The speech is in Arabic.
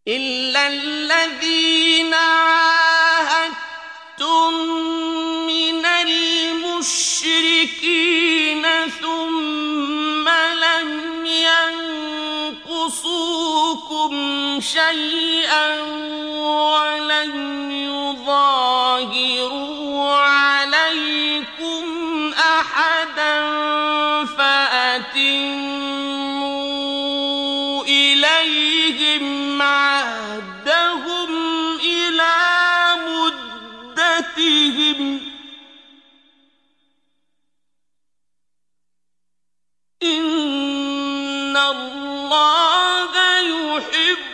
إلا الذين عاهدتم من المشركين ثم لم ينقصوكم شيئا ولم يظاهروا عليكم أحدا فأتموا إليهم عهدهم إلى مدتهم إن الله يحب